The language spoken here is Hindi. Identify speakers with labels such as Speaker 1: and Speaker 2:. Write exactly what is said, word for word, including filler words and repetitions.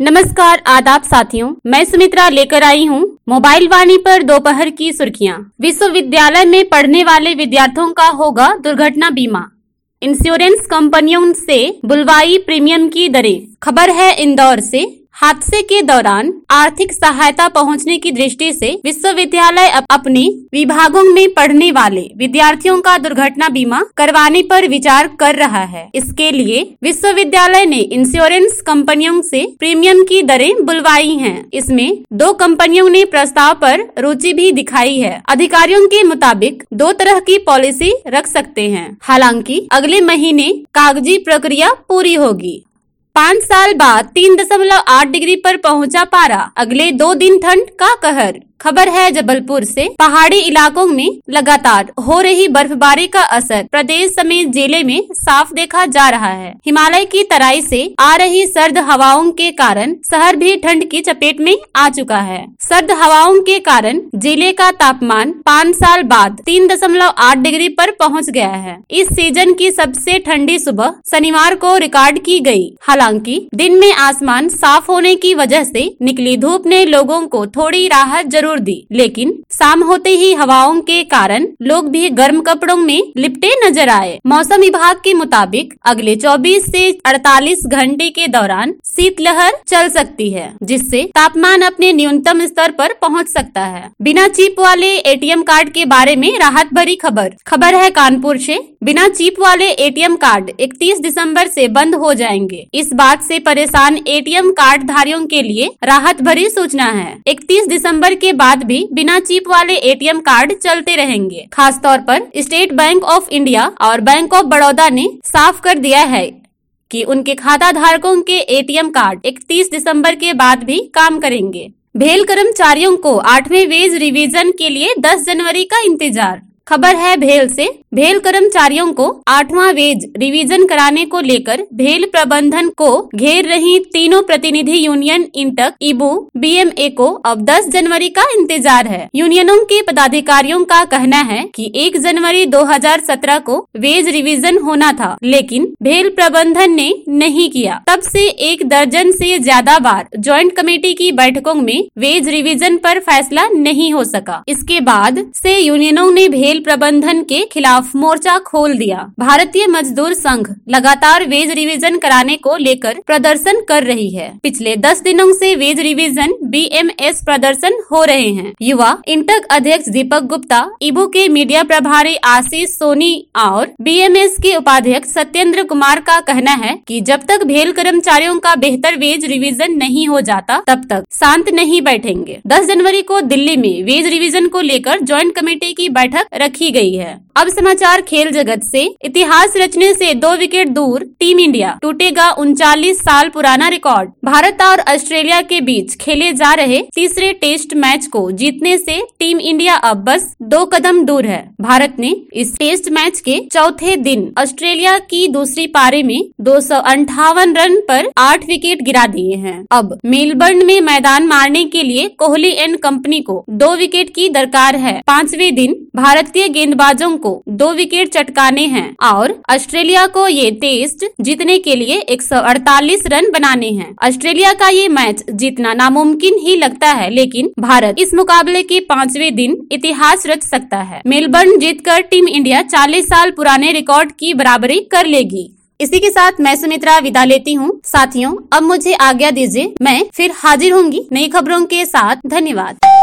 Speaker 1: नमस्कार आदाब साथियों, मैं सुमित्रा लेकर आई हूँ मोबाइल वाणी पर दोपहर की सुर्खियाँ। विश्वविद्यालय में पढ़ने वाले विद्यार्थियों का होगा दुर्घटना बीमा, इंश्योरेंस कंपनियों से बुलवाई प्रीमियम की दरें। खबर है इंदौर से। हादसे के दौरान आर्थिक सहायता पहुंचने की दृष्टि से विश्वविद्यालय अपने विभागों में पढ़ने वाले विद्यार्थियों का दुर्घटना बीमा करवाने पर विचार कर रहा है। इसके लिए विश्वविद्यालय ने इंश्योरेंस कंपनियों से प्रीमियम की दरें बुलवाई हैं। इसमें दो कंपनियों ने प्रस्ताव पर रुचि भी दिखाई है। अधिकारियों के मुताबिक दो तरह की पॉलिसी रख सकते हैं। हालांकि अगले महीने कागजी प्रक्रिया पूरी होगी। पाँच साल बाद तीन दशमलव आठ डिग्री पर पहुंचा पारा, अगले दो दिन ठंड का कहर। खबर है जबलपुर से। पहाड़ी इलाकों में लगातार हो रही बर्फबारी का असर प्रदेश समेत जिले में साफ देखा जा रहा है। हिमालय की तराई से आ रही सर्द हवाओं के कारण शहर भी ठंड की चपेट में आ चुका है। सर्द हवाओं के कारण जिले का तापमान पाँच साल बाद तीन दशमलव आठ डिग्री पर पहुंच गया है। इस सीजन की सबसे ठंडी सुबह शनिवार को रिकॉर्ड की गई। हालांकि दिन में आसमान साफ होने की वजह से निकली धूप ने लोगों को थोड़ी राहत जरूर दी, लेकिन शाम होते ही हवाओं के कारण लोग भी गर्म कपड़ों में लिपटे नजर आए। मौसम विभाग के मुताबिक अगले चौबीस से अड़तालीस घंटे के दौरान शीतलहर चल सकती है, जिससे तापमान अपने न्यूनतम स्तर पर पहुंच सकता है। बिना चिप वाले एटीएम कार्ड के बारे में राहत भरी खबर। खबर है कानपुर से। बिना चिप वाले एटीएम कार्ड इकतीस दिसंबर से बंद हो जाएंगे। इस बात से परेशान एटीएम कार्ड धारियों के लिए राहत भरी सूचना है। इकतीस दिसंबर के बाद भी बिना चिप वाले एटीएम कार्ड चलते रहेंगे। खास तौर पर स्टेट बैंक ऑफ इंडिया और बैंक ऑफ बड़ौदा ने साफ कर दिया है कि उनके खाता धारकों के एटीएम कार्ड इकतीस दिसंबर के बाद भी काम करेंगे। भेल कर्मचारियों को आठवें वेज रिवीजन के लिए दस जनवरी का इंतजार। खबर है भेल से। भेल कर्मचारियों को आठवां वेज रिवीजन कराने को लेकर भेल प्रबंधन को घेर रही तीनों प्रतिनिधि यूनियन इंटक, इबू, बीएमए को अब दस जनवरी का इंतजार है। यूनियनों के पदाधिकारियों का कहना है कि एक जनवरी दो हज़ार सत्रह को वेज रिवीजन होना था, लेकिन भेल प्रबंधन ने नहीं किया। तब से एक दर्जन से ज्यादा बार ज्वाइंट कमेटी की बैठकों में वेज रिवीजन पर फैसला नहीं हो सका। इसके बाद से यूनियनों ने भेल प्रबंधन के खिलाफ मोर्चा खोल दिया। भारतीय मजदूर संघ लगातार वेज रिवीजन कराने को लेकर प्रदर्शन कर रही है। पिछले दस दिनों से वेज रिवीजन बीएमएस प्रदर्शन हो रहे हैं। युवा इंटक अध्यक्ष दीपक गुप्ता, इबू के मीडिया प्रभारी आशीष सोनी और बीएमएस के उपाध्यक्ष सत्येंद्र कुमार का कहना है कि जब तक भेल कर्मचारियों का बेहतर वेज रिवीजन नहीं हो जाता, तब तक शांत नहीं बैठेंगे। दस जनवरी को दिल्ली में वेज रिवीजन को लेकर ज्वाइंट कमेटी की बैठक रखी गई है। अब समाचार खेल जगत से। इतिहास रचने से दो विकेट दूर टीम इंडिया, टूटेगा उनचालीस साल पुराना रिकॉर्ड। भारत और ऑस्ट्रेलिया के बीच खेले जा रहे तीसरे टेस्ट मैच को जीतने से टीम इंडिया अब बस दो कदम दूर है। भारत ने इस टेस्ट मैच के चौथे दिन ऑस्ट्रेलिया की दूसरी पारी में दो सौ अंठावन रन पर आठ विकेट गिरा दिए हैं। अब मेलबर्न में मैदान मारने के लिए कोहली एंड कंपनी को दो विकेट की दरकार है। पांचवें दिन भारतीय गेंदबाजों को दो विकेट चटकाने हैं और ऑस्ट्रेलिया को ये टेस्ट जीतने के लिए एक सौ अड़तालीस रन बनाने हैं। ऑस्ट्रेलिया का ये मैच जीतना नामुमकिन ही लगता है, लेकिन भारत इस मुकाबले के पांचवें दिन इतिहास रच सकता है। मेलबर्न जीतकर टीम इंडिया चालीस साल पुराने रिकॉर्ड की बराबरी कर लेगी। इसी के साथ मैं सुमित्रा विदा लेती हूँ। साथियों, अब मुझे आज्ञा दीजिए। मैं फिर हाजिर होंगी नई खबरों के साथ। धन्यवाद।